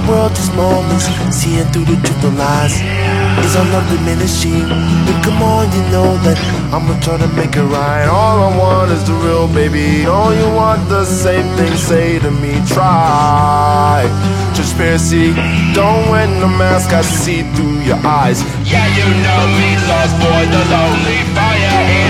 world just moments, seeing through the truth and lies. Is our love diminishing? Then come on, you know that I'ma try to make it right. All I want is the real, baby. All you want the same thing, say to me, try. Transparency, don't wear no mask, I see through your eyes. Yeah, you know me, lost boy, the lonely fire.